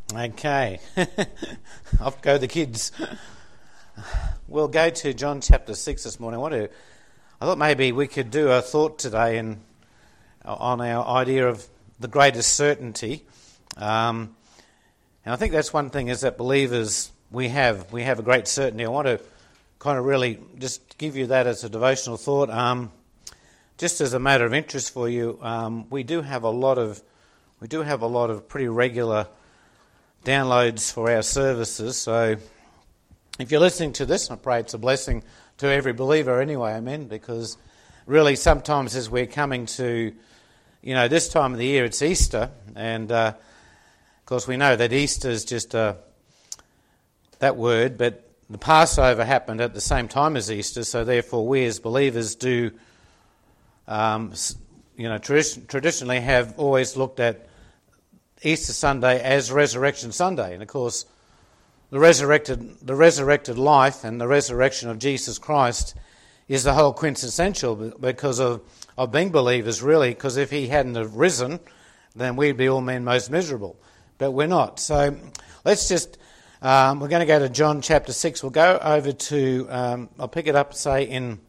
Okay, off go the kids. We'll go to John chapter 6 this morning. I thought maybe we could do a thought today on our idea of the greatest certainty. And I think that's one thing is that believers, we have a great certainty. I want to kind of really just give you that as a devotional thought. Just as a matter of interest for you, we do have a lot of pretty regular downloads for our services. So if you're listening to this, I pray it's a blessing to every believer anyway, amen, because really sometimes as we're coming to, this time of the year, it's Easter, and of course we know that Easter is just that word, but the Passover happened at the same time as Easter, so therefore we as believers do, traditionally have always looked at Easter Sunday as Resurrection Sunday, and of course the resurrected life and the resurrection of Jesus Christ is the whole quintessential because of being believers, really, because if he hadn't have risen, then we'd be all men most miserable, but we're not. So let's just, we're going to go to John chapter 6. We'll go over to, I'll pick it up, say, in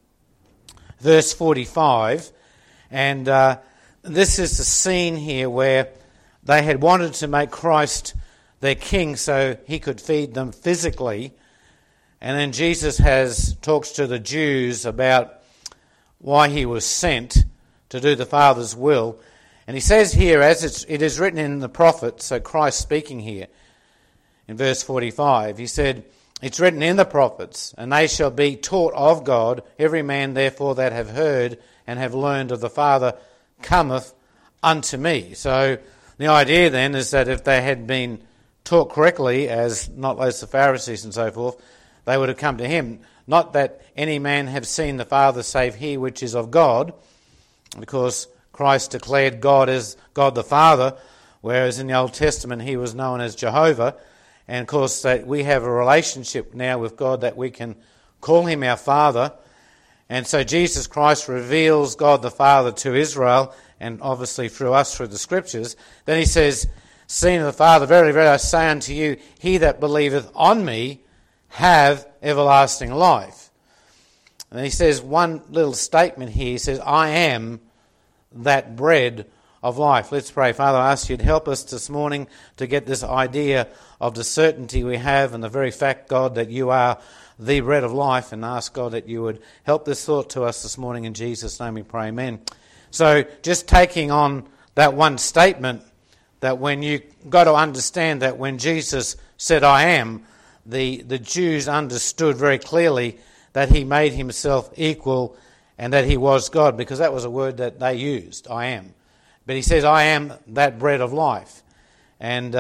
verse 45, and this is the scene here where they had wanted to make Christ their king so he could feed them physically. And then Jesus talks to the Jews about why he was sent to do the Father's will. And he says here, as it is written in the prophets, so Christ speaking here in verse 45, he said, it's written in the prophets, and they shall be taught of God. Every man therefore that have heard and have learned of the Father cometh unto me. So the idea then is that if they had been taught correctly, as not as the Pharisees and so forth, they would have come to him. Not that any man have seen the Father save he which is of God, because Christ declared God as God the Father, whereas in the Old Testament he was known as Jehovah. And of course that we have a relationship now with God that we can call him our Father. And so Jesus Christ reveals God the Father to Israel, and obviously through us, through the Scriptures. Then he says, seeing of the Father, verily, verily, I say unto you, he that believeth on me have everlasting life. And he says one little statement here. He says, I am that bread of life. Let's pray. Father, I ask you to help us this morning to get this idea of the certainty we have and the very fact, God, that you are the bread of life, and ask, God, that you would help this thought to us this morning. In Jesus' name we pray, amen. So just taking on that one statement, that when you got to understand that when Jesus said, I am, the Jews understood very clearly that he made himself equal and that he was God, because that was a word that they used, I am. But he says, I am that bread of life. And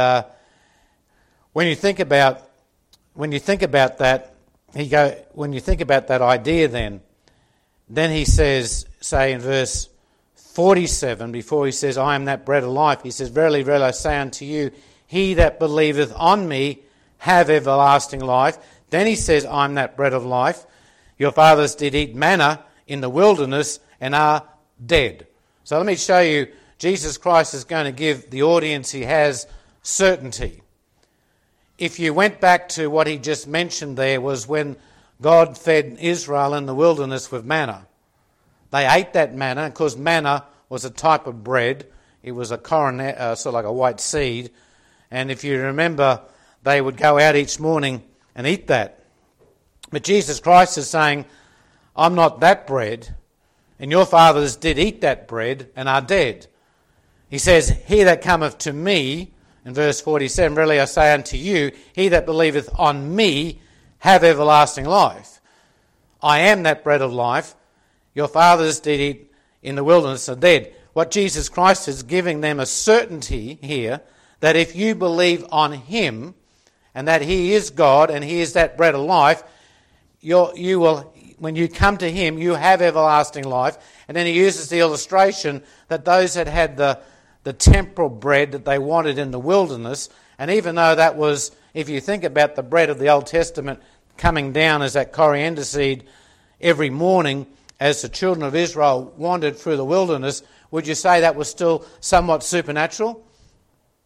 when you think about that, when you think about that idea, then he says, say in verse 47, before he says, I am that bread of life, he says, verily, verily, I say unto you, he that believeth on me have everlasting life. Then he says, I am that bread of life. Your fathers did eat manna in the wilderness and are dead. So let me show you, Jesus Christ is going to give the audience he has certainty. If you went back to what he just mentioned there, was when God fed Israel in the wilderness with manna. They ate that manna, because manna was a type of bread. It was a coronet, sort of like a white seed. And if you remember, they would go out each morning and eat that. But Jesus Christ is saying, I'm not that bread, and your fathers did eat that bread and are dead. He says, he that cometh to me, in verse 47, verily I say unto you, he that believeth on me have everlasting life. I am that bread of life. Your fathers did eat in the wilderness are dead. What Jesus Christ is giving them a certainty here, that if you believe on him, and that he is God, and he is that bread of life, you will, when you come to him, you have everlasting life. And then he uses the illustration that those that had the temporal bread that they wanted in the wilderness, and even though that was, if you think about the bread of the Old Testament coming down as that coriander seed every morning, as the children of Israel wandered through the wilderness, would you say that was still somewhat supernatural?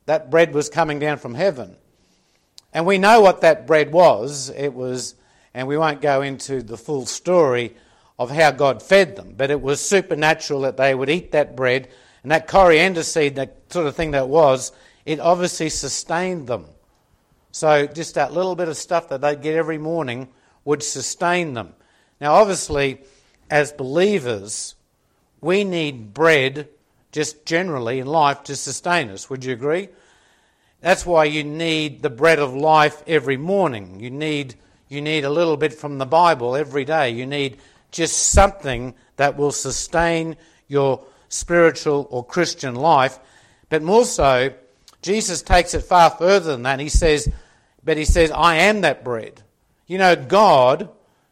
that bread was coming down from heaven. And we know what that bread was. And we won't go into the full story of how God fed them, but it was supernatural that they would eat that bread, and that coriander seed, that sort of thing that was, it obviously sustained them. So just that little bit of stuff that they'd get every morning would sustain them. Now obviously, as believers, we need bread just generally in life to sustain us. Would you agree? That's why you need the bread of life every morning. You need a little bit from the Bible every day. You need just something that will sustain your spiritual or Christian life. But more so, Jesus takes it far further than that. He says, I am that bread. You know, God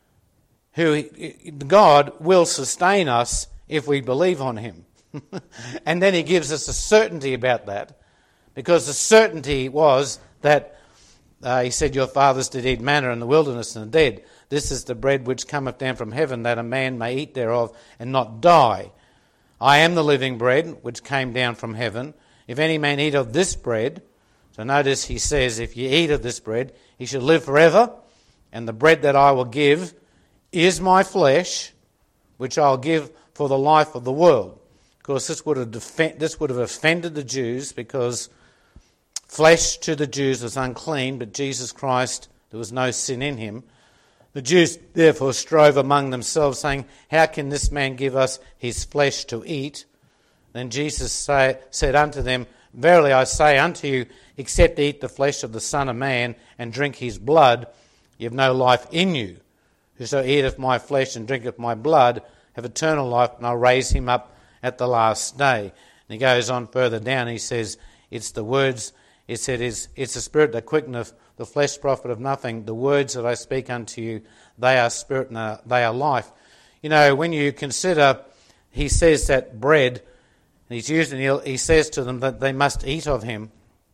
will sustain us if we believe on him. And then he gives us a certainty about that, because the certainty was that he said, your fathers did eat manna in the wilderness and are dead. This is the bread which cometh down from heaven, that a man may eat thereof and not die. I am the living bread which came down from heaven. If any man eat of this bread, so notice he says, if you eat of this bread, he shall live forever. And the bread that I will give is my flesh, which I'll give for the life of the world. Of course, this would have offended the Jews, because flesh to the Jews was unclean, but Jesus Christ, there was no sin in him. The Jews therefore strove among themselves, saying, how can this man give us his flesh to eat? Then Jesus said unto them, verily I say unto you, except eat the flesh of the Son of Man and drink his blood, ye have no life in you. Whoso eateth my flesh and drinketh my blood have eternal life, and I'll raise him up at the last day. And he goes on further down, he says, it's the words, it's the spirit that quickeneth, the flesh profiteth nothing. The words that I speak unto you, they are spirit and they are life. You know, when you consider, he says that bread, and he says to them that they must eat of him.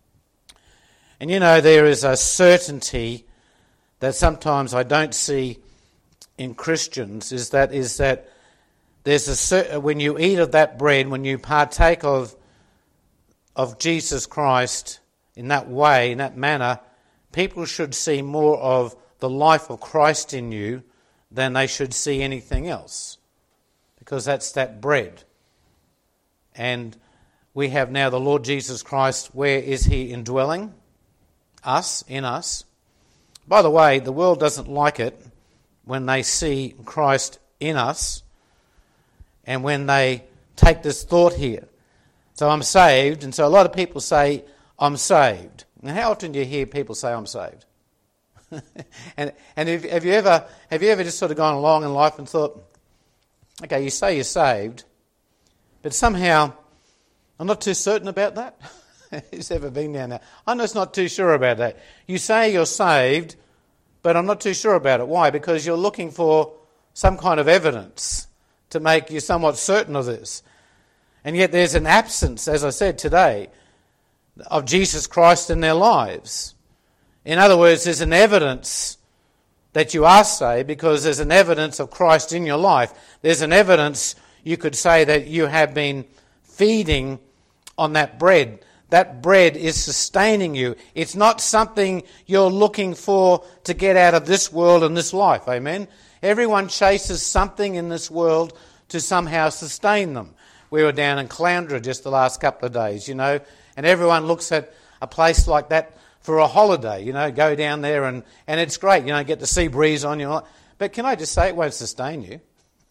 And you know, there is a certainty that sometimes I don't see in Christians, is that there's when you eat of that bread, when you partake of Jesus Christ in that way, in that manner, people should see more of the life of Christ in you than they should see anything else, because that's that bread. And we have now the Lord Jesus Christ. Where is he indwelling? Us, in us. By the way, the world doesn't like it when they see Christ in us and when they take this thought here. So I'm saved, and so a lot of people say, I'm saved. And how often do you hear people say, I'm saved? and have you ever just sort of gone along in life and thought, okay, you say you're saved, but somehow I'm not too certain about that? Who's ever been down there? I'm just not too sure about that. You say you're saved, but I'm not too sure about it. Why? Because you're looking for some kind of evidence to make you somewhat certain of this. And yet there's an absence, as I said today, of Jesus Christ in their lives. In other words, there's an evidence that you are saved because there's an evidence of Christ in your life. There's an evidence, you could say, that you have been feeding on that bread. That bread is sustaining you. It's not something you're looking for to get out of this world and this life. Amen? Everyone chases something in this world to somehow sustain them. We were down in Caloundra just the last couple of days, you know, and everyone looks at a place like that for a holiday, you know, go down there and it's great, you know, get the sea breeze on you. But can I just say, it won't sustain you.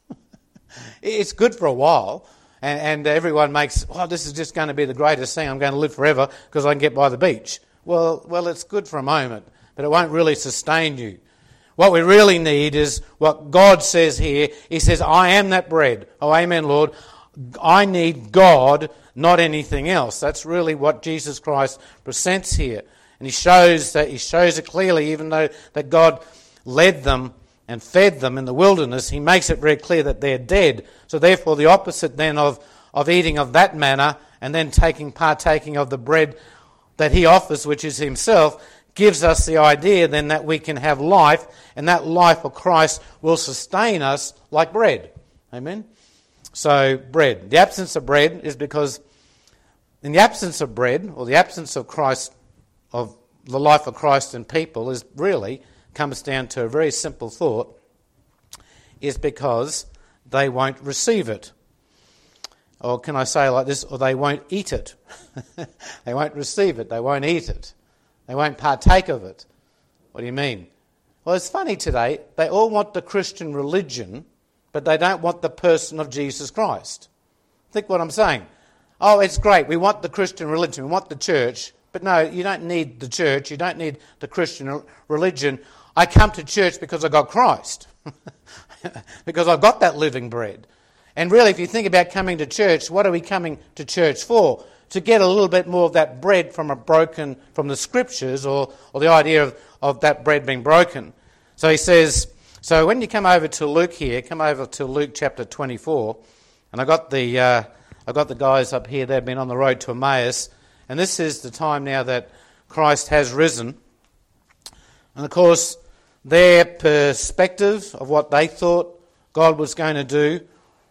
It's good for a while. And everyone makes, this is just going to be the greatest thing. I'm going to live forever because I can get by the beach. Well, it's good for a moment, but it won't really sustain you. What we really need is what God says here. He says, I am that bread. Oh, amen, Lord. I need God, not anything else. That's really what Jesus Christ presents here. And he shows it clearly, even though that God led them and fed them in the wilderness, he makes it very clear that they're dead. So therefore the opposite then of eating of that manna and then partaking of the bread that he offers, which is himself, gives us the idea then that we can have life, and that life of Christ will sustain us like bread. Amen? So bread. The absence of bread is because in the absence of bread, or the absence of Christ, of the life of Christ in people, is really comes down to a very simple thought, is because they won't receive it. Or can I say like this, or they won't eat it. They won't receive it, they won't eat it. They won't partake of it. What do you mean? Well, it's funny today, they all want the Christian religion, but they don't want the person of Jesus Christ. Think what I'm saying. Oh, it's great, we want the Christian religion, we want the church, but no, you don't need the church, you don't need the Christian religion. I come to church because I got Christ, because I've got that living bread. And really, if you think about coming to church, what are we coming to church for? To get a little bit more of that bread from the Scriptures, or the idea of that bread being broken. So he says, so when you come over to Luke here, come over to Luke chapter 24, and I got the guys up here, they've been on the road to Emmaus, and this is the time now that Christ has risen. And of course, their perspective of what they thought God was going to do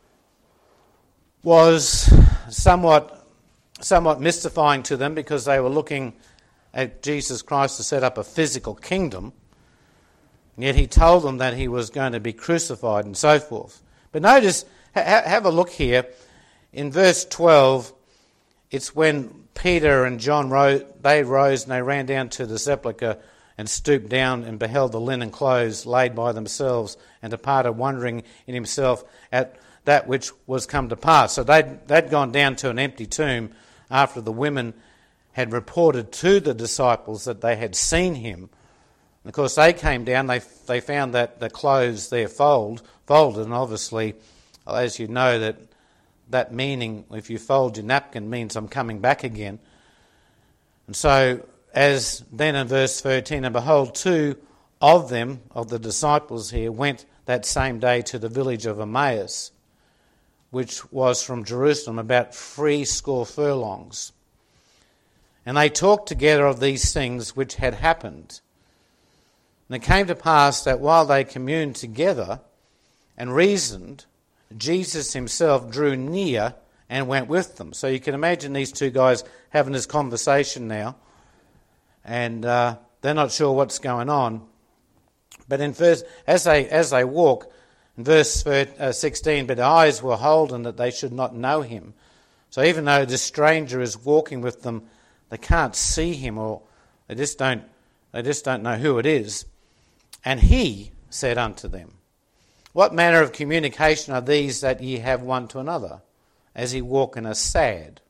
was somewhat mystifying to them, because they were looking at Jesus Christ to set up a physical kingdom, and yet he told them that he was going to be crucified and so forth. But notice, have a look here, in verse 12, it's when Peter and John rose and they ran down to the sepulchre and stooped down and beheld the linen clothes laid by themselves, and departed wondering in himself at that which was come to pass. So they'd gone down to an empty tomb after the women had reported to the disciples that they had seen him. And of course, they came down, they found that the clothes there folded, and obviously, as you know, that meaning, if you fold your napkin, means I'm coming back again. And so, as then in verse 13, and behold, two of them, of the disciples here, went that same day to the village of Emmaus, which was from Jerusalem about 70 furlongs. And they talked together of these things which had happened. And it came to pass that while they communed together and reasoned, Jesus himself drew near and went with them. So you can imagine these two guys having this conversation now, and they're not sure what's going on. But as they walk, in verse 16, but their eyes were holden that they should not know him. So even though this stranger is walking with them, they can't see him, or they just don't know who it is. And he said unto them, what manner of communication are these that ye have one to another, as ye walk in a sad?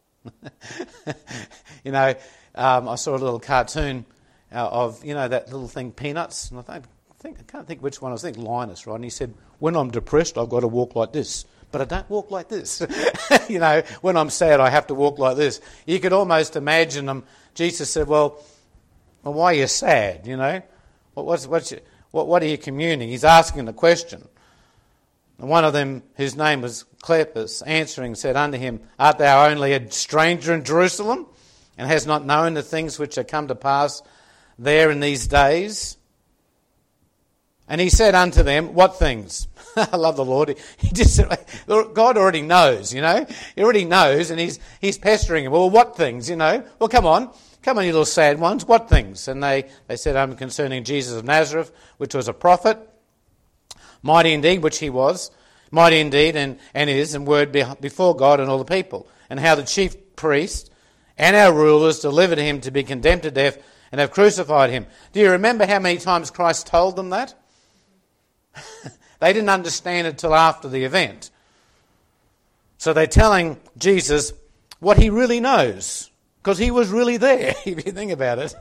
I saw a little cartoon of, that little thing, Peanuts, and I can't think which one, I think Linus, right? And he said, when I'm depressed, I've got to walk like this. But I don't walk like this. When I'm sad, I have to walk like this. You could almost imagine them. Jesus said, well, why are you sad? What are you communing? He's asking the question. And one of them, whose name was Cleopas, answering, said unto him, art thou only a stranger in Jerusalem, and hast not known the things which are come to pass there in these days? And he said unto them, what things? I love the Lord. He just said, God already knows, He already knows, and he's pestering him. Well, what things, Well, come on, you little sad ones. What things? And they said, concerning Jesus of Nazareth, which was a prophet, mighty indeed, which he was, mighty indeed, and is, and word before God and all the people, and how the chief priest and our rulers delivered him to be condemned to death, and have crucified him. Do you remember how many times Christ told them that? They didn't understand it till after the event. So they're telling Jesus what he really knows, because he was really there, if you think about it.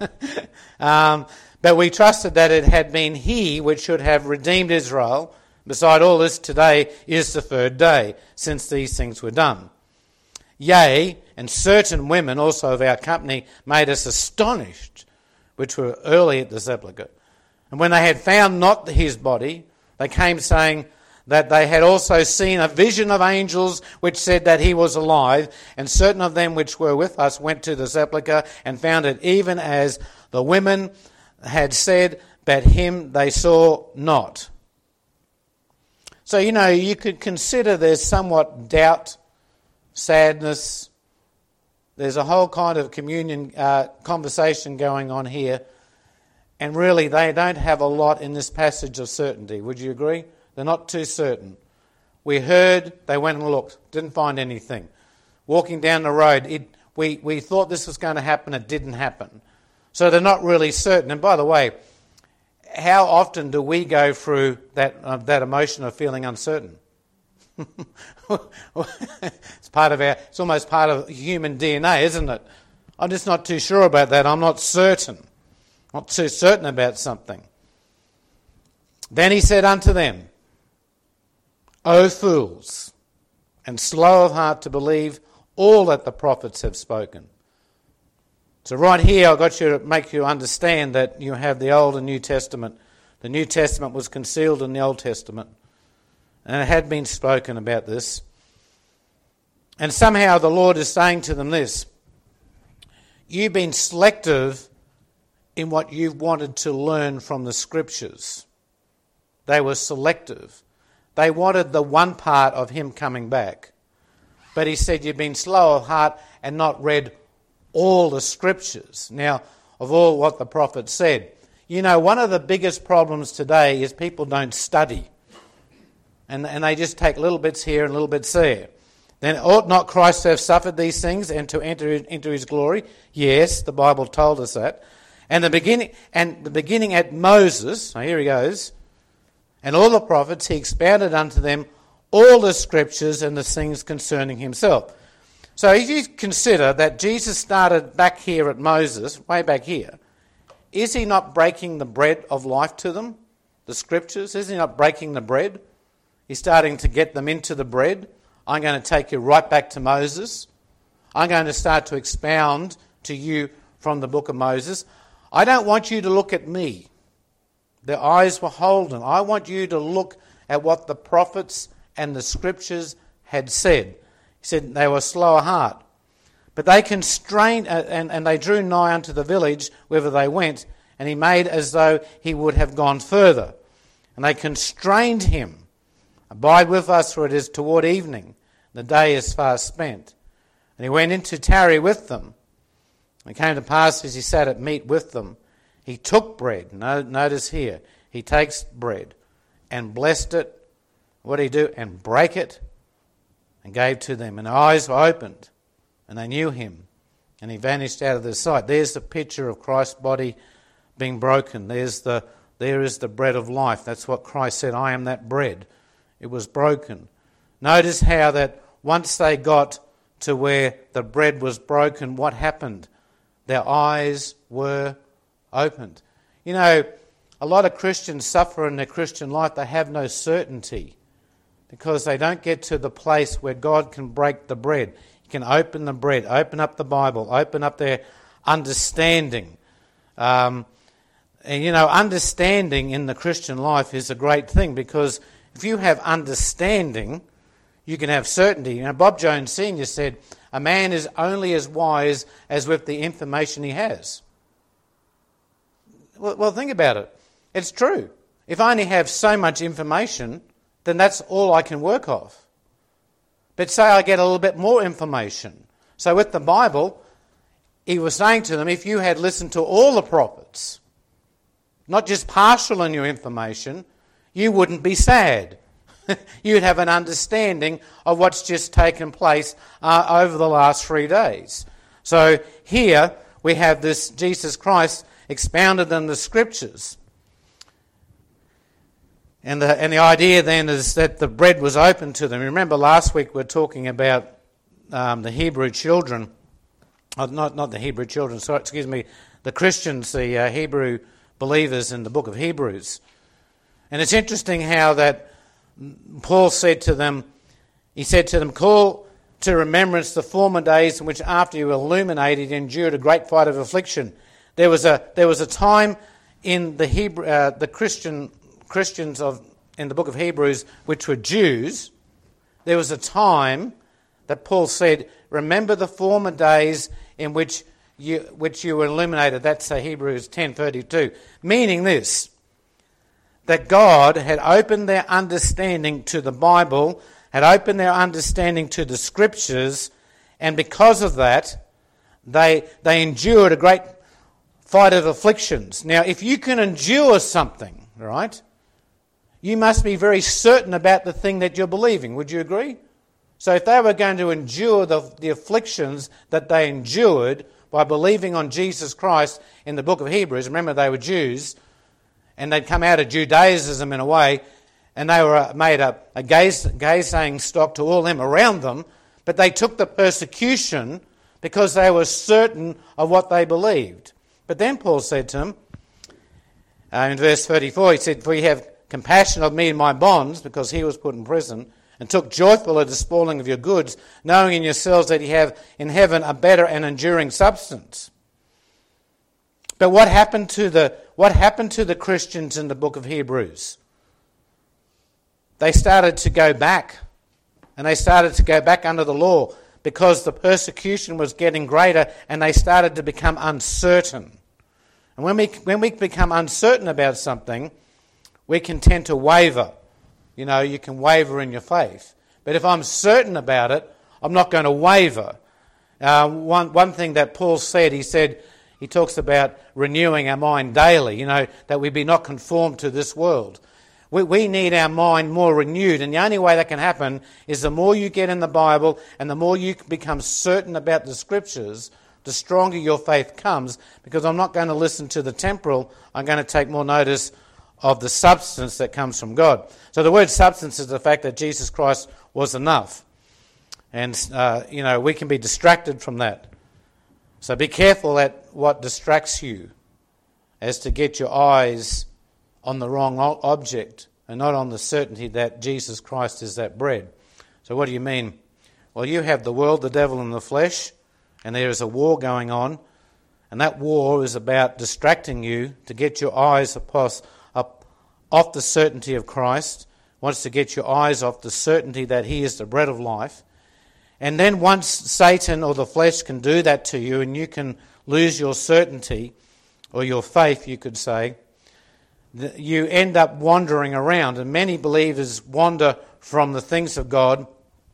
But we trusted that it had been he which should have redeemed Israel. Beside all this, today is the third day since these things were done. Yea, and certain women also of our company made us astonished, which were early at the sepulchre. And when they had found not his body, they came saying that they had also seen a vision of angels which said that he was alive. And certain of them which were with us went to the sepulchre and found it even as the women had said, but him they saw not. So, you could consider there's somewhat doubt, sadness, There's a whole kind of communion conversation going on here, and really they don't have a lot in this passage of certainty. Would you agree? They're not too certain. We heard, they went and looked, didn't find anything. Walking down the road, we thought this was going to happen, it didn't happen. So they're not really certain. And by the way, how often do we go through that emotion of feeling uncertain? It's almost part of human DNA, isn't it? I'm just not too sure about that. I'm not certain. Not too certain about something. Then he said unto them, O fools, and slow of heart to believe all that the prophets have spoken. So right here I've got to make you understand that you have the Old and New Testament. The New Testament was concealed in the Old Testament. And it had been spoken about this. And somehow the Lord is saying to them this: you've been selective in what you've wanted to learn from the Scriptures. They were selective. They wanted the one part of him coming back. But he said, you've been slow of heart and not read all the Scriptures. Now, of all what the prophet said. You know, one of the biggest problems today is people don't study. And they just take little bits here and little bits there. Then ought not Christ to have suffered these things and to enter into his glory? Yes, the Bible told us that. And the beginning at Moses, so here he goes, and all the prophets, he expounded unto them all the Scriptures and the things concerning himself. So if you consider that Jesus started back here at Moses, way back here, is he not breaking the bread of life to them, the Scriptures? Is he not breaking the bread? He's starting to get them into the bread. I'm going to take you right back to Moses. I'm going to start to expound to you from the book of Moses. I don't want you to look at me. Their eyes were holden. I want you to look at what the prophets and the Scriptures had said. He said they were slow of heart. But they constrained, and they drew nigh unto the village whither they went, and he made as though he would have gone further. And they constrained him. Abide with us, for it is toward evening. The day is far spent. And he went in to tarry with them. And it came to pass as he sat at meat with them, he took bread. Notice here, he takes bread and blessed it. What did he do? And break it and gave to them. And their eyes were opened and they knew him. And he vanished out of their sight. There's the picture of Christ's body being broken. There is the bread of life. That's what Christ said, I am that bread. It was broken. Notice how that once they got to where the bread was broken, what happened? Their eyes were opened. You know, a lot of Christians suffer in their Christian life. They have no certainty because they don't get to the place where God can break the bread. He can open the bread, open up the Bible, open up their understanding. And you know, understanding in the Christian life is a great thing because if you have understanding, you can have certainty. You know, Bob Jones Sr. said, a man is only as wise as with the information he has. Well, think about it. It's true. If I only have so much information, then that's all I can work off. But say I get a little bit more information. So with the Bible, he was saying to them, if you had listened to all the prophets, not just partial in your information, you wouldn't be sad. You'd have an understanding of what's just taken place over the last 3 days. So here we have this Jesus Christ expounded in the Scriptures. And the idea then is that the bread was open to them. Remember last week we were talking about the Hebrew children, not the Hebrew children, sorry, excuse me, the Christians, the Hebrew believers in the book of Hebrews. And it's interesting how that Paul said to them, he said to them, call to remembrance the former days in which after you were illuminated, you endured a great fight of affliction. There was a time in the Christians in the book of Hebrews, which were Jews. There was a time that Paul said, remember the former days in which you were illuminated. That's Hebrews 10:32. Meaning this, that God had opened their understanding to the Bible, had opened their understanding to the Scriptures, and because of that, They endured a great fight of afflictions. Now, if you can endure something, right, you must be very certain about the thing that you're believing. Would you agree? So if they were going to endure the afflictions that they endured by believing on Jesus Christ in the book of Hebrews, remember they were Jews, and they'd come out of Judaism in a way, and they were made a gazing stock to all them around them, but they took the persecution because they were certain of what they believed. But then Paul said to them, in verse 34, he said, "For ye have compassion of me in my bonds," because he was put in prison, "and took joyful at the spoiling of your goods, knowing in yourselves that ye have in heaven a better and enduring substance." But what happened to the Christians in the book of Hebrews? They started to go back, and they started to go back under the law because the persecution was getting greater, and they started to become uncertain. And when we become uncertain about something, we can tend to waver. You know, you can waver in your faith. But if I'm certain about it, I'm not going to waver. One thing that Paul said, he talks about renewing our mind daily, that we be not conformed to this world. We need our mind more renewed, and the only way that can happen is the more you get in the Bible and the more you become certain about the Scriptures, the stronger your faith comes, because I'm not going to listen to the temporal, I'm going to take more notice of the substance that comes from God. So the word substance is the fact that Jesus Christ was enough. And, we can be distracted from that. So be careful at what distracts you, as to get your eyes on the wrong object and not on the certainty that Jesus Christ is that bread. So what do you mean? Well, you have the world, the devil, and the flesh, and there is a war going on, and that war is about distracting you to get your eyes off the certainty of Christ, wants to get your eyes off the certainty that he is the bread of life. And then once Satan or the flesh can do that to you and you can lose your certainty, or your faith, you could say, you end up wandering around. And many believers wander from the things of God.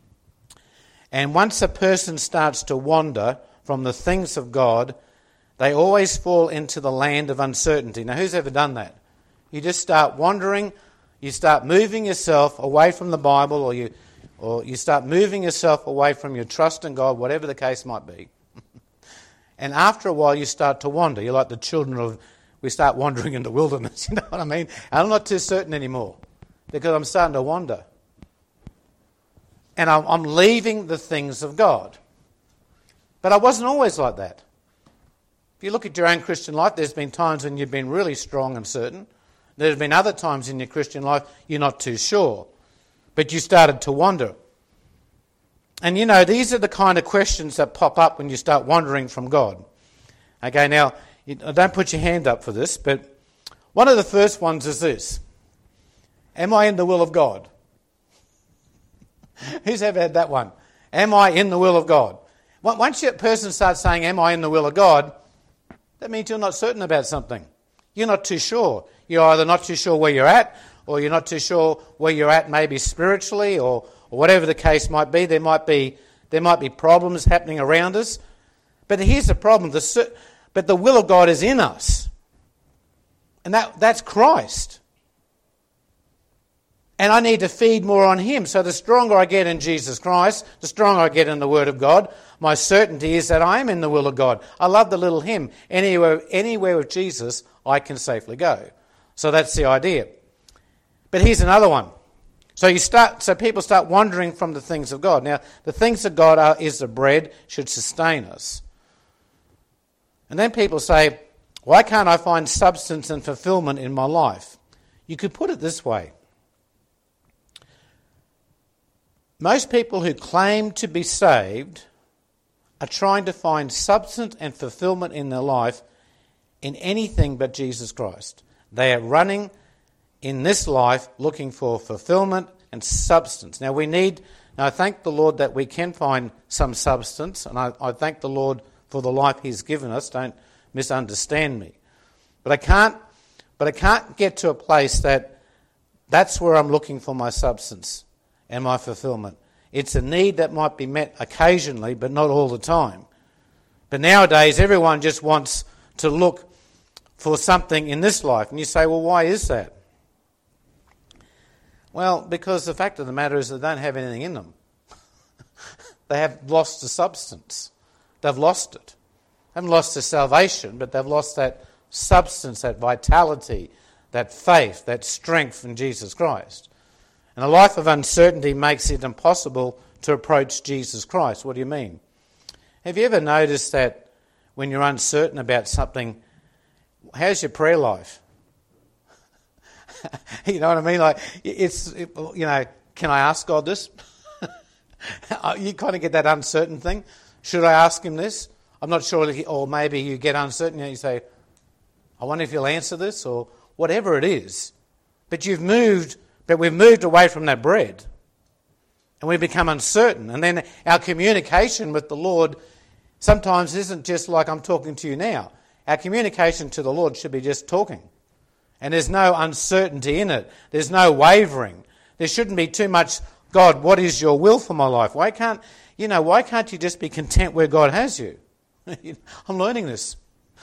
And once a person starts to wander from the things of God, they always fall into the land of uncertainty. Now, who's ever done that? You just start wandering, you start moving yourself away from the Bible, or you start moving yourself away from your trust in God, whatever the case might be. And after a while you start to wander. You're like the children we start wandering in the wilderness, you know what I mean? And I'm not too certain anymore because I'm starting to wander. And I'm leaving the things of God. But I wasn't always like that. If you look at your own Christian life, there's been times when you've been really strong and certain. There's been other times in your Christian life you're not too sure. But you started to wander. And these are the kind of questions that pop up when you start wandering from God. Okay, now, don't put your hand up for this, but one of the first ones is this. Am I in the will of God? Who's ever had that one? Am I in the will of God? Once a person starts saying, am I in the will of God, that means you're not certain about something. You're not too sure. You're either not too sure where you're at, or you're not too sure where you're at maybe spiritually, or whatever the case might be. There might be problems happening around us. But here's the problem. But the will of God is in us. And that's Christ. And I need to feed more on him. So the stronger I get in Jesus Christ, the stronger I get in the Word of God, my certainty is that I am in the will of God. I love the little hymn, anywhere with Jesus I can safely go. So that's the idea. But here's another one. So people start wandering from the things of God. Now, the things of God is the bread, should sustain us. And then people say, why can't I find substance and fulfillment in my life? You could put it this way. Most people who claim to be saved are trying to find substance and fulfillment in their life in anything but Jesus Christ. They are running in this life looking for fulfillment and substance. Now I thank the Lord that we can find some substance, and I thank the Lord for the life he's given us. Don't misunderstand me. But I can't get to a place that's where I'm looking for my substance and my fulfillment. It's a need that might be met occasionally, but not all the time. But nowadays, everyone just wants to look for something in this life. And you say, well, why is that? Well, because the fact of the matter is they don't have anything in them. They have lost the substance. They've lost it. They haven't lost their salvation, but they've lost that substance, that vitality, that faith, that strength in Jesus Christ. And a life of uncertainty makes it impossible to approach Jesus Christ. What do you mean? Have you ever noticed that when you're uncertain about something, how's your prayer life? You know what I mean? Like, can I ask God this? You kind of get that uncertain thing. Should I ask him this? I'm not sure. Or maybe you get uncertain and you say, I wonder if he'll answer this, or whatever it is. But we've moved away from that bread. And we become uncertain. And then our communication with the Lord sometimes isn't just like I'm talking to you now. Our communication to the Lord should be just talking. And there's no uncertainty in it. There's no wavering. There shouldn't be too much, God, what is your will for my life? Why can't you just be content where God has you? I'm learning this.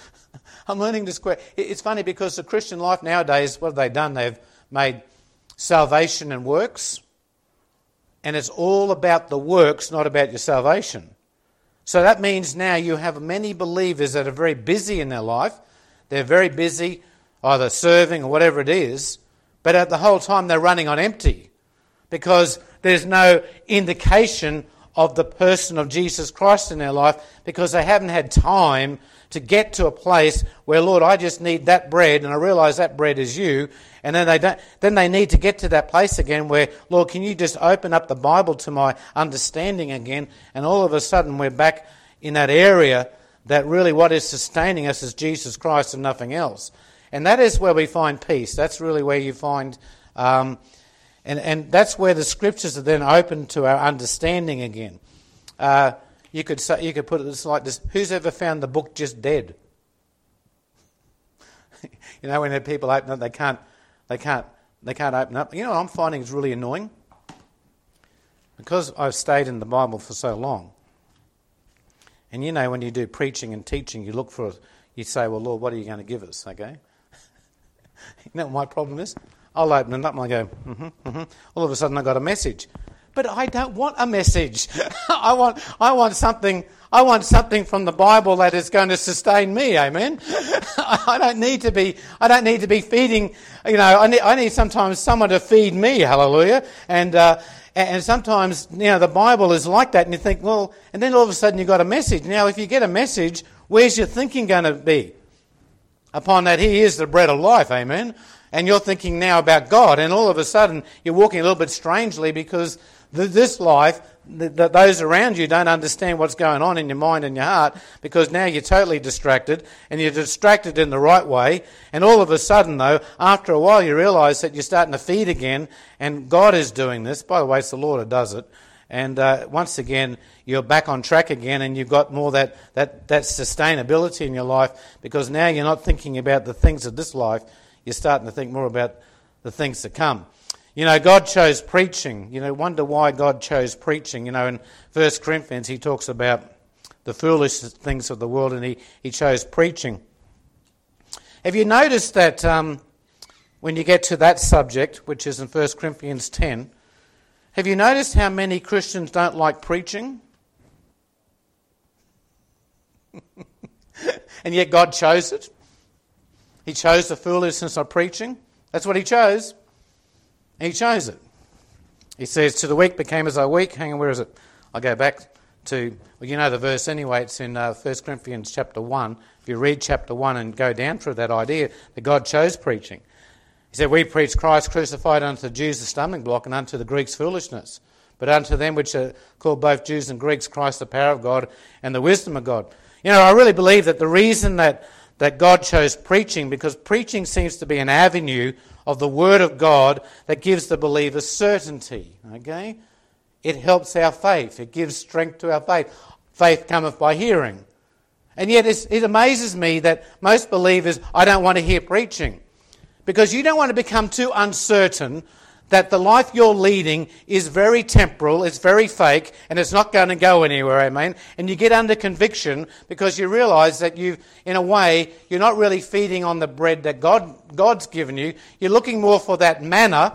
It's funny because the Christian life nowadays, what have they done? They've made salvation and works. And it's all about the works, not about your salvation. So that means now you have many believers that are very busy in their life. They're very busy either serving or whatever it is, but at the whole time they're running on empty because there's no indication of the person of Jesus Christ in their life because they haven't had time to get to a place where, Lord, I just need that bread and I realise that bread is you. And then they need to get to that place again where, Lord, can you just open up the Bible to my understanding again? And all of a sudden we're back in that area that really what is sustaining us is Jesus Christ and nothing else. And that is where we find peace. That's really where you find, and that's where the Scriptures are then open to our understanding again. You could put it like this: who's ever found the book just dead? When people open it, they can't open up. You know what I'm finding is really annoying? Because I've stayed in the Bible for so long. And when you do preaching and teaching, you say, well, Lord, what are you going to give us? Okay? You know what my problem is? I'll open it up and I go, All of a sudden I got a message. But I don't want a message. I want something from the Bible that is going to sustain me. Amen. I don't need to be feeding. I need sometimes someone to feed me. Hallelujah. And sometimes the Bible is like that, and you think, well, and then all of a sudden you got a message. Now, if you get a message, where's your thinking going to be? Upon that, He is the bread of life. Amen. And you're thinking now about God, and all of a sudden you're walking a little bit strangely because this life, those around you don't understand what's going on in your mind and your heart because now you're totally distracted, and you're distracted in the right way. And all of a sudden, though, after a while you realise that you're starting to feed again, and God is doing this. By the way, it's the Lord who does it. And once again, you're back on track again, and you've got more that sustainability in your life because now you're not thinking about the things of this life. You're starting to think more about the things to come. God chose preaching. Wonder why God chose preaching. In 1 Corinthians, he talks about the foolish things of the world, and he chose preaching. Have you noticed that when you get to that subject, which is in 1 Corinthians 10, have you noticed how many Christians don't like preaching? And yet God chose it. He chose the foolishness of preaching. That's what he chose. He chose it. He says, to the weak became as I weak. Hang on, where is it? I'll go back to, the verse anyway. It's in 1 Corinthians chapter 1. If you read chapter 1 and go down through that idea that God chose preaching. He said, we preach Christ crucified unto the Jews the stumbling block and unto the Greeks foolishness. But unto them which are called both Jews and Greeks, Christ the power of God and the wisdom of God. I really believe that the reason that God chose preaching, because preaching seems to be an avenue of the Word of God that gives the believer certainty. Okay? It helps our faith. It gives strength to our faith. Faith cometh by hearing. And yet it amazes me that most believers, I don't want to hear preaching. Because you don't want to become too uncertain that the life you're leading is very temporal, it's very fake, and it's not going to go anywhere, amen? And you get under conviction because you realise that in a way, you're not really feeding on the bread that God's given you. You're looking more for that manna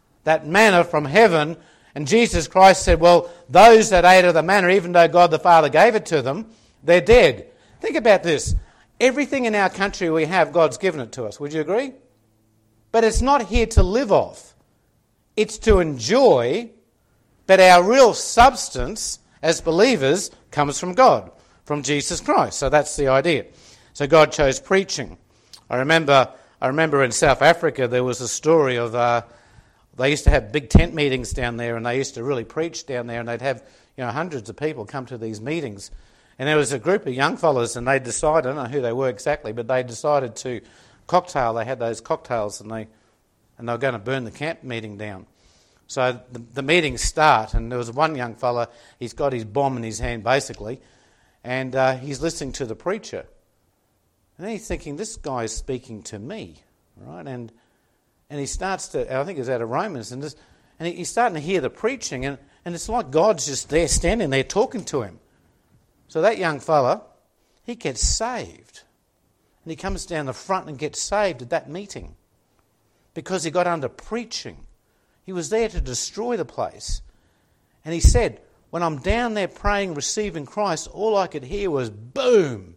from heaven. And Jesus Christ said, well, those that ate of the manna, even though God the Father gave it to them, they're dead. Think about this. Everything in our country we have, God's given it to us. Would you agree? But it's not here to live off. It's to enjoy, but our real substance as believers comes from God, from Jesus Christ. So that's the idea. So God chose preaching. I remember in South Africa there was a story of they used to have big tent meetings down there, and they used to really preach down there, and they'd have hundreds of people come to these meetings. And there was a group of young fellas, and they decided, I don't know who they were exactly, but they decided to cocktail. They had those cocktails, and they were going to burn the camp meeting down. So the meetings start, and there was one young fella, he's got his bomb in his hand basically, and he's listening to the preacher. And then he's thinking, this guy is speaking to me, right? And he starts to, I think it's out of Romans, and he's starting to hear the preaching, and it's like God's just there, standing there talking to him. So that young fella, he gets saved. And he comes down the front and gets saved at that meeting because he got under preaching. He was there to destroy the place. And he said, when I'm down there praying, receiving Christ, all I could hear was boom.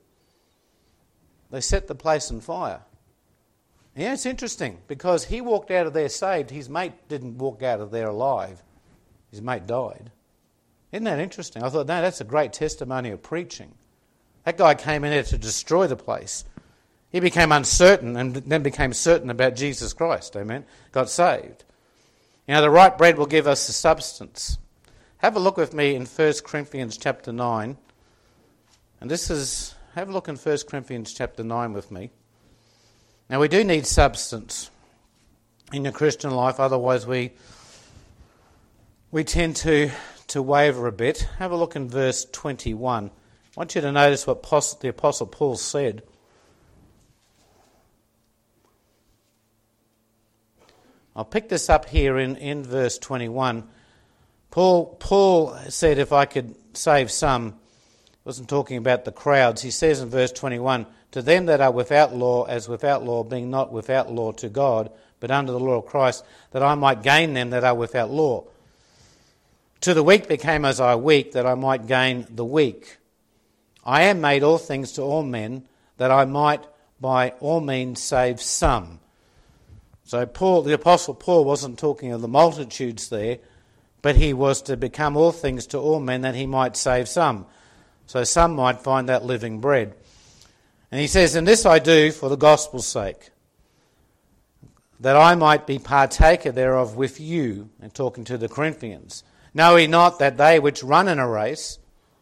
They set the place on fire. Yeah, it's interesting because he walked out of there saved. His mate didn't walk out of there alive. His mate died. Isn't that interesting? I thought, no, that's a great testimony of preaching. That guy came in there to destroy the place. He became uncertain and then became certain about Jesus Christ, amen, got saved. The right bread will give us the substance. Have a look with me in 1 Corinthians chapter 9. And have a look in 1 Corinthians chapter 9 with me. Now we do need substance in the Christian life, otherwise we tend to waver a bit. Have a look in verse 21. I want you to notice what the Apostle Paul said. I'll pick this up here in verse 21. Paul said if I could save some, wasn't talking about the crowds. He says in verse 21, to them that are without law, as without law, being not without law to God, but under the law of Christ, that I might gain them that are without law. To the weak became as I weak, that I might gain the weak. I am made all things to all men, that I might by all means save some. So the Apostle Paul wasn't talking of the multitudes there, but he was to become all things to all men that he might save some. So some might find that living bread. And he says, and this I do for the gospel's sake, that I might be partaker thereof with you, and talking to the Corinthians. Know ye not that they which run in a race,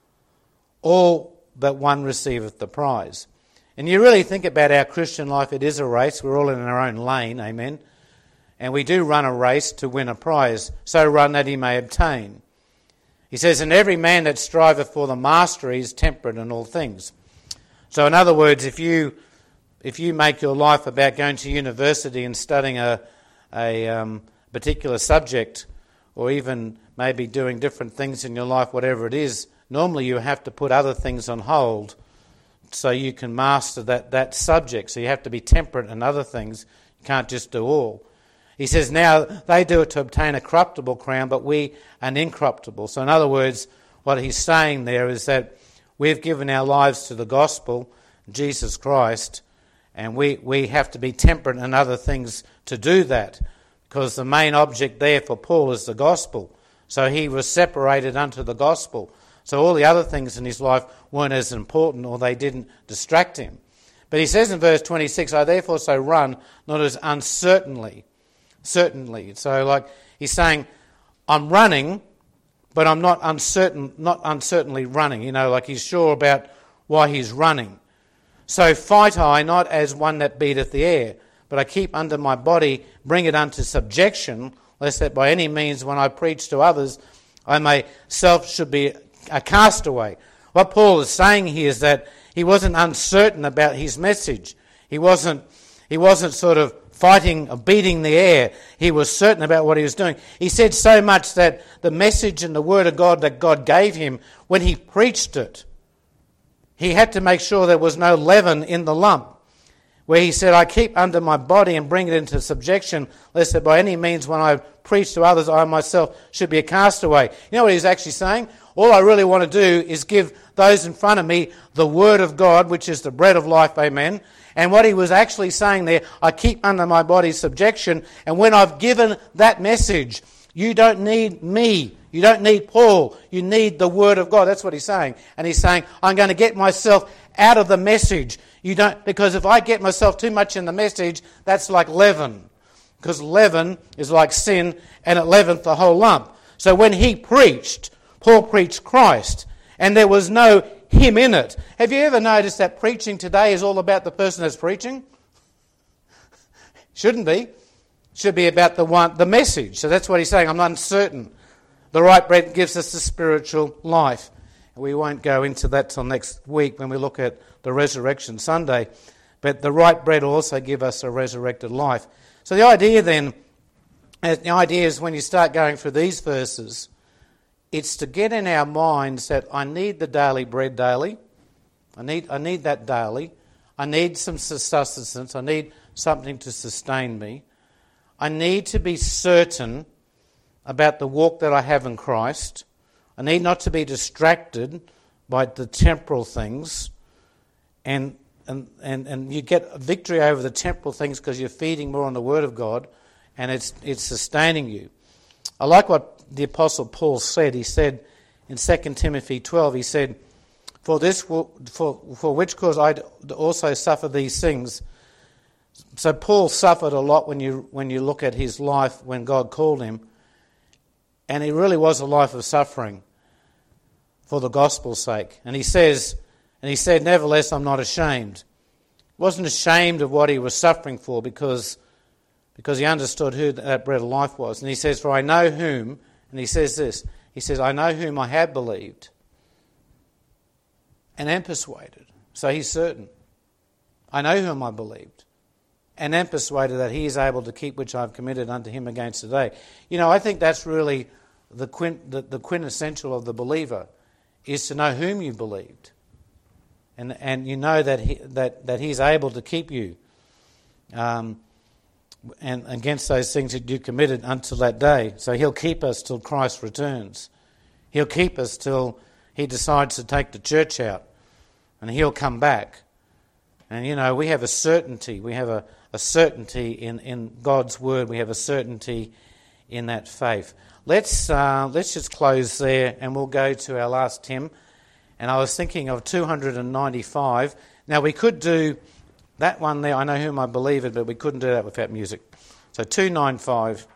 all but one receiveth the prize. And you really think about our Christian life, it is a race. We're all in our own lane, amen. And we do run a race to win a prize, so run that he may obtain. He says, and every man that striveth for the mastery is temperate in all things. So in other words, if you make your life about going to university and studying a particular subject, or even maybe doing different things in your life, whatever it is, normally you have to put other things on hold so you can master that subject. So you have to be temperate in other things. You can't just do all. He says, now they do it to obtain a corruptible crown, but we an incorruptible. So in other words, what he's saying there is that we've given our lives to the gospel, Jesus Christ, and we have to be temperate in other things to do that, because the main object there for Paul is the gospel. So he was separated unto the gospel. So all the other things in his life weren't as important, or they didn't distract him. But he says in verse 26, I therefore so run, not as uncertainly. Certainly. So like he's saying, I'm running, but I'm not uncertainly running. Like he's sure about why he's running. So fight I, not as one that beateth the air, but I keep under my body, bring it unto subjection, lest that by any means when I preach to others, I myself should be a castaway. What Paul is saying here is that he wasn't uncertain about his message. He wasn't sort of fighting, beating the air. He was certain about what he was doing. He said so much that the message and the word of God that God gave him, when he preached it, he had to make sure there was no leaven in the lump. Where he said, I keep under my body and bring it into subjection, lest that by any means when I preach to others, I myself should be a castaway. You know what he's actually saying? All I really want to do is give those in front of me the word of God, which is the bread of life, amen. And what he was actually saying there, I keep under my body's subjection, and when I've given that message, you don't need me. You don't need Paul. You need the word of God. That's what he's saying. And he's saying, I'm going to get myself out of the message. You don't, because if I get myself too much in the message, that's like leaven. Because leaven is like sin, and it leaveneth the whole lump. So when he preached, Paul preached Christ, and there was no him in it. Have you ever noticed that preaching today is all about the person that's preaching? Shouldn't be. It should be about the message. So that's what he's saying. I'm uncertain. The right bread gives us the spiritual life. We won't go into that till next week when we look at the Resurrection Sunday. But the right bread will also give us a resurrected life. So the idea is when you start going through these verses, it's to get in our minds that I need the daily bread daily. I need that daily. I need some sustenance. I need something to sustain me. I need to be certain about the walk that I have in Christ. I need not to be distracted by the temporal things. And you get victory over the temporal things because you're feeding more on the Word of God, and it's sustaining you. I like what the Apostle Paul said. He said in 2 Timothy 12, he said, for which cause I also suffer these things. So Paul suffered a lot when you look at his life when God called him. And it really was a life of suffering for the gospel's sake. And he said, nevertheless, I'm not ashamed. He wasn't ashamed of what he was suffering for because he understood who that bread of life was. And he says, for I know whom, and he says this, he says, I know whom I have believed and am persuaded. So he's certain. I know whom I believed and am persuaded that he is able to keep which I have committed unto him against today. You know, I think that's really the quintessential of the believer, is to know whom you believed. And you know that he's able to keep you and against those things that you committed until that day. So he'll keep us till Christ returns. He'll keep us till he decides to take the church out, and he'll come back. And you know, we have a certainty. We have a certainty in God's word. We have a certainty in that faith. Let's just close there, and we'll go to our last hymn. And I was thinking of 295. Now we could do that one there, I know whom I believe it, but we couldn't do that without music. So 295.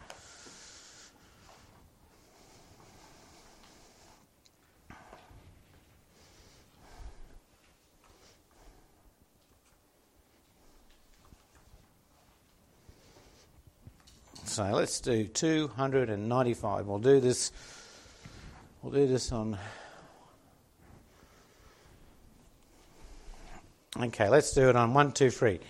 So let's do 295. We'll do this on... Okay, let's do it on 1, 2, 3.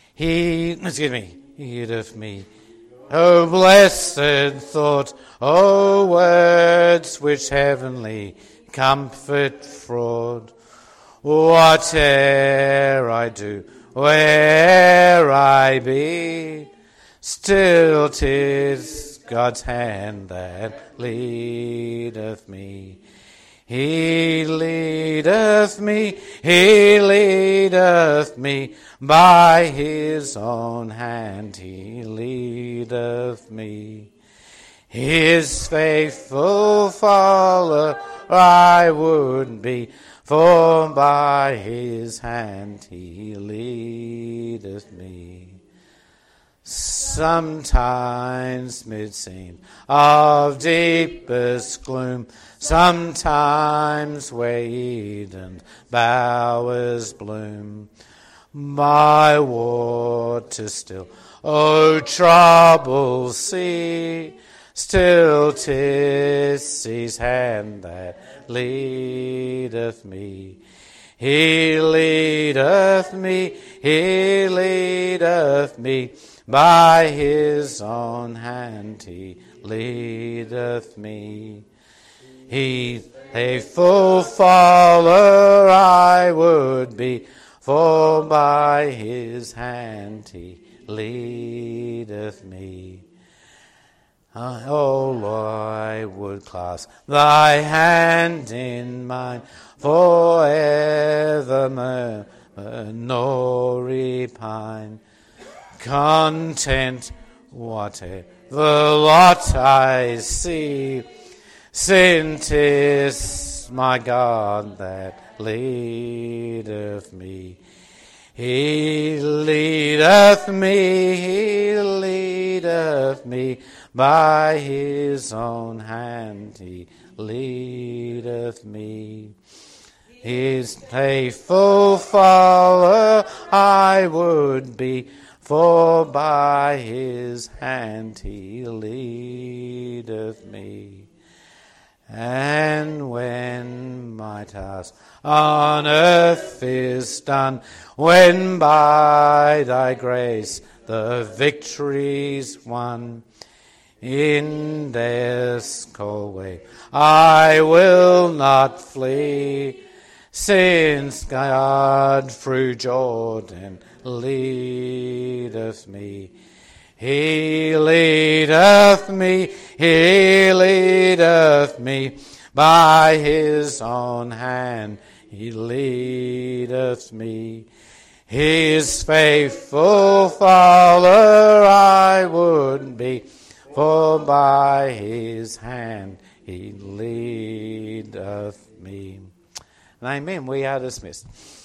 Heed of me. O blessed thought, O words which heavenly comfort fraud. Whate'er I do, where I be, still 'tis God's hand that leadeth me. He leadeth me, by his own hand he leadeth me. His faithful follower I would be, for by his hand he leadeth me. Sometimes mid scene of deepest gloom, sometimes where Eden bowers bloom, my water still, O trouble see, still 'tis his hand that leadeth me. He leadeth me, he leadeth me, by his own hand he leadeth me. He faithful follower I would be, for by his hand he leadeth me. O Lord, I would clasp thy hand in mine, forevermore, nor repine. Content whatever lot I see, since 'tis my God that leadeth me. He leadeth me, by his own hand he leadeth me. His faithful follower I would be, for by his hand he leadeth me. And when my task on earth is done, when by thy grace the victory's won, in this cold way I will not flee, since God through Jordan leadeth me. He leadeth me, by his own hand he leadeth me. His faithful follower I would be, for by his hand he leadeth me. And amen. We are dismissed.